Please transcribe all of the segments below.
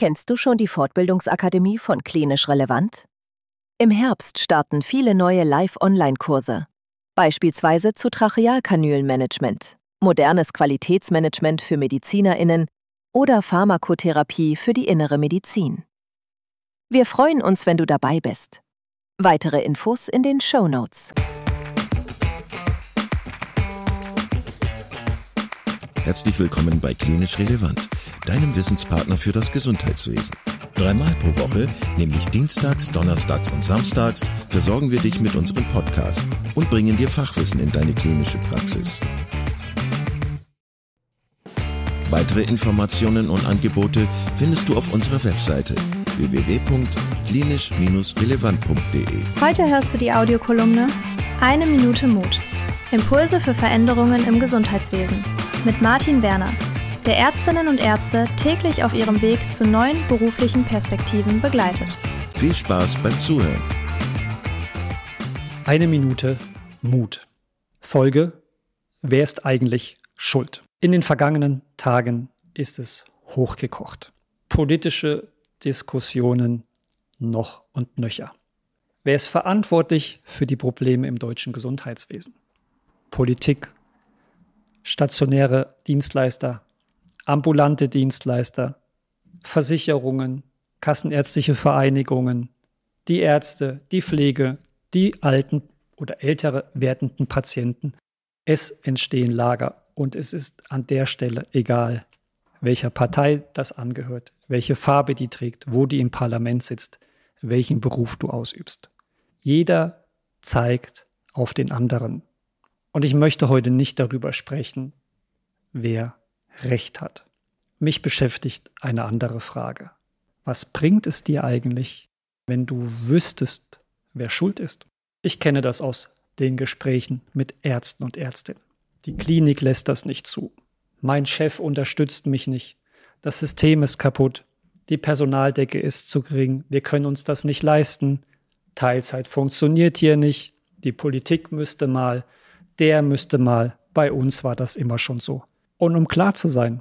Kennst du schon die Fortbildungsakademie von Klinisch Relevant? Im Herbst starten viele neue Live-Online-Kurse, beispielsweise zu Trachealkanülenmanagement, modernes Qualitätsmanagement für MedizinerInnen oder Pharmakotherapie für die innere Medizin. Wir freuen uns, wenn du dabei bist. Weitere Infos in den Shownotes. Herzlich willkommen bei Klinisch Relevant, deinem Wissenspartner für das Gesundheitswesen. 3-mal pro Woche, nämlich dienstags, donnerstags und samstags, versorgen wir dich mit unserem Podcast und bringen dir Fachwissen in deine klinische Praxis. Weitere Informationen und Angebote findest du auf unserer Webseite www.klinisch-relevant.de. Heute hörst du die Audiokolumne Eine Minute Mut. Impulse für Veränderungen im Gesundheitswesen mit Martin Werner, der Ärztinnen und Ärzte täglich auf ihrem Weg zu neuen beruflichen Perspektiven begleitet. Viel Spaß beim Zuhören. Eine Minute Mut. Folge: Wer ist eigentlich schuld? In den vergangenen Tagen ist es hochgekocht. Politische Diskussionen noch und nöcher. Wer ist verantwortlich für die Probleme im deutschen Gesundheitswesen? Politik, stationäre Dienstleister, ambulante Dienstleister, Versicherungen, kassenärztliche Vereinigungen, die Ärzte, die Pflege, die alten oder ältere werdenden Patienten. Es entstehen Lager und es ist an der Stelle egal, welcher Partei das angehört, welche Farbe die trägt, wo die im Parlament sitzt, welchen Beruf du ausübst. Jeder zeigt auf den anderen. Und ich möchte heute nicht darüber sprechen, wer Recht hat. Mich beschäftigt eine andere Frage. Was bringt es dir eigentlich, wenn du wüsstest, wer schuld ist? Ich kenne das aus den Gesprächen mit Ärzten und Ärztinnen. Die Klinik lässt das nicht zu. Mein Chef unterstützt mich nicht. Das System ist kaputt. Die Personaldecke ist zu gering. Wir können uns das nicht leisten. Teilzeit funktioniert hier nicht. Die Politik müsste mal. Der müsste mal. Bei uns war das immer schon so. Und um klar zu sein,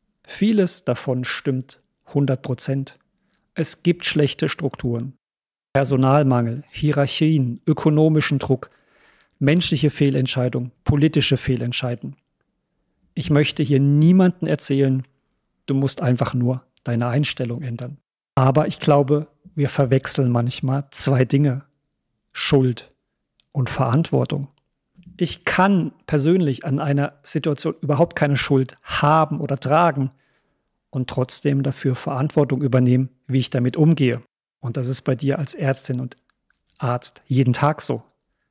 vieles davon stimmt 100%. Es gibt schlechte Strukturen. Personalmangel, Hierarchien, ökonomischen Druck, menschliche Fehlentscheidungen, politische Fehlentscheidungen. Ich möchte hier niemandem erzählen, du musst einfach nur deine Einstellung ändern. Aber ich glaube, wir verwechseln manchmal zwei Dinge: Schuld und Verantwortung. Ich kann persönlich an einer Situation überhaupt keine Schuld haben oder tragen und trotzdem dafür Verantwortung übernehmen, wie ich damit umgehe. Und das ist bei dir als Ärztin und Arzt jeden Tag so.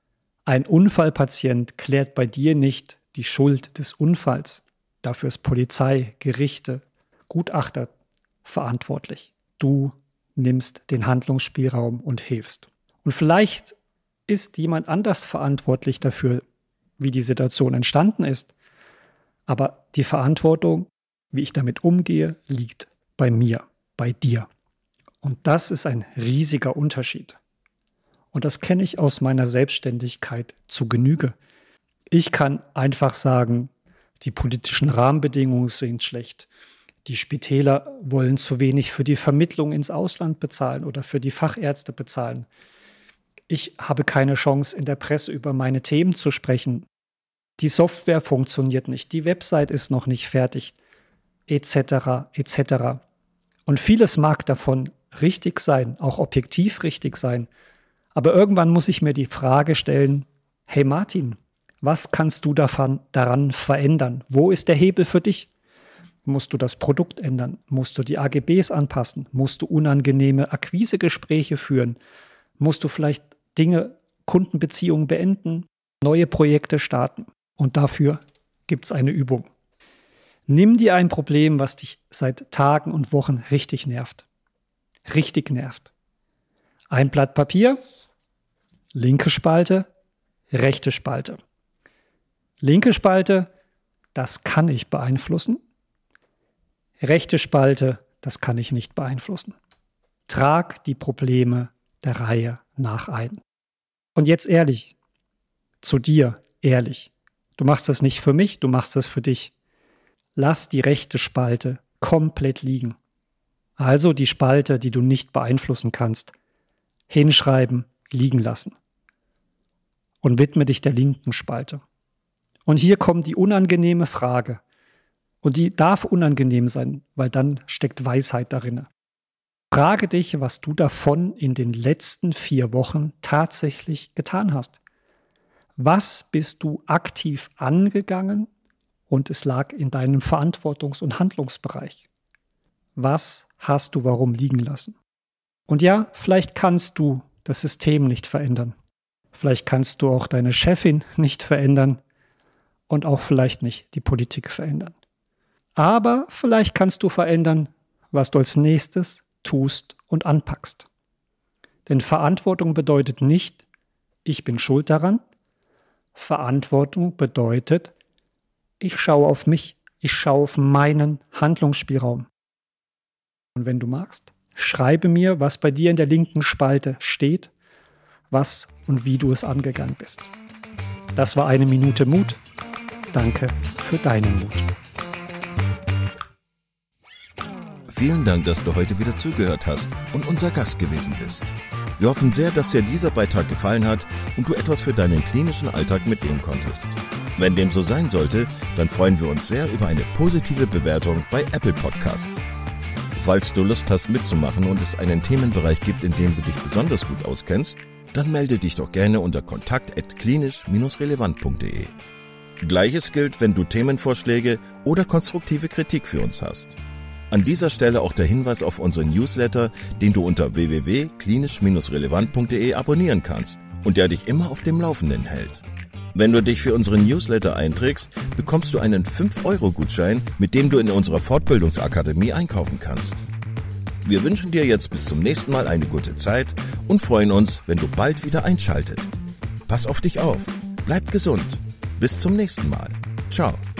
Ein Unfallpatient klärt bei dir nicht die Schuld des Unfalls. Dafür ist Polizei, Gerichte, Gutachter verantwortlich. Du nimmst den Handlungsspielraum und hilfst. Und vielleicht ist jemand anders verantwortlich dafür, wie die Situation entstanden ist. Aber die Verantwortung, wie ich damit umgehe, liegt bei mir, bei dir. Und das ist ein riesiger Unterschied. Und das kenne ich aus meiner Selbstständigkeit zu Genüge. Ich kann einfach sagen, die politischen Rahmenbedingungen sind schlecht. Die Spitäler wollen zu wenig für die Vermittlung ins Ausland bezahlen oder für die Fachärzte bezahlen. Ich habe keine Chance, in der Presse über meine Themen zu sprechen. Die Software funktioniert nicht, die Website ist noch nicht fertig, etc., etc. Und vieles mag davon richtig sein, auch objektiv richtig sein. Aber irgendwann muss ich mir die Frage stellen: Hey Martin, was kannst du daran verändern? Wo ist der Hebel für dich? Musst du das Produkt ändern? Musst du die AGBs anpassen? Musst du unangenehme Akquisegespräche führen? Musst du vielleicht Kundenbeziehungen beenden, neue Projekte starten? Und dafür gibt es eine Übung. Nimm dir ein Problem, was dich seit Tagen und Wochen richtig nervt. Richtig nervt. Ein Blatt Papier, linke Spalte, rechte Spalte. Linke Spalte, das kann ich beeinflussen. Rechte Spalte, das kann ich nicht beeinflussen. Trag die Probleme der Reihe nach ein. Und jetzt ehrlich, zu dir ehrlich. Du machst das nicht für mich, du machst das für dich. Lass die rechte Spalte komplett liegen. Also die Spalte, die du nicht beeinflussen kannst, hinschreiben, liegen lassen. Und widme dich der linken Spalte. Und hier kommt die unangenehme Frage. Und die darf unangenehm sein, weil dann steckt Weisheit darin. Frage dich, was du davon in den letzten 4 Wochen tatsächlich getan hast. Was bist du aktiv angegangen und es lag in deinem Verantwortungs- und Handlungsbereich? Was hast du warum liegen lassen? Und ja, vielleicht kannst du das System nicht verändern. Vielleicht kannst du auch deine Chefin nicht verändern und auch vielleicht nicht die Politik verändern. Aber vielleicht kannst du verändern, was du als nächstes tust und anpackst. Denn Verantwortung bedeutet nicht, ich bin schuld daran. Verantwortung bedeutet, ich schaue auf mich, ich schaue auf meinen Handlungsspielraum. Und wenn du magst, schreibe mir, was bei dir in der linken Spalte steht, was und wie du es angegangen bist. Das war 1 Minute Mut. Danke für deinen Mut. Vielen Dank, dass du heute wieder zugehört hast und unser Gast gewesen bist. Wir hoffen sehr, dass dir dieser Beitrag gefallen hat und du etwas für deinen klinischen Alltag mitnehmen konntest. Wenn dem so sein sollte, dann freuen wir uns sehr über eine positive Bewertung bei Apple Podcasts. Falls du Lust hast mitzumachen und es einen Themenbereich gibt, in dem du dich besonders gut auskennst, dann melde dich doch gerne unter kontakt@klinisch-relevant.de. Gleiches gilt, wenn du Themenvorschläge oder konstruktive Kritik für uns hast. An dieser Stelle auch der Hinweis auf unseren Newsletter, den du unter www.klinisch-relevant.de abonnieren kannst und der dich immer auf dem Laufenden hält. Wenn du dich für unseren Newsletter einträgst, bekommst du einen 5-Euro-Gutschein, mit dem du in unserer Fortbildungsakademie einkaufen kannst. Wir wünschen dir jetzt bis zum nächsten Mal eine gute Zeit und freuen uns, wenn du bald wieder einschaltest. Pass auf dich auf, bleib gesund. Bis zum nächsten Mal. Ciao.